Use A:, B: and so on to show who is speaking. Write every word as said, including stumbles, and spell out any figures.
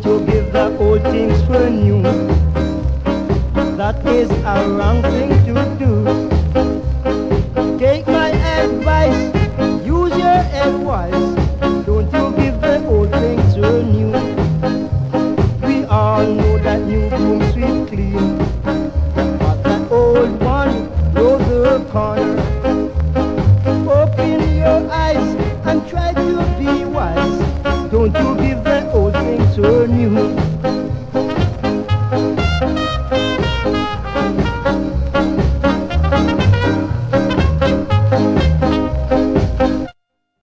A: you give the old things for new. That is a wrong thing to do. Take my advice, use your advice. Don't you give the old things for new. We all know that new broom sweep clean, but that old one blows the corner. Open your eyes and try to be wise. Don't you give the old things so new.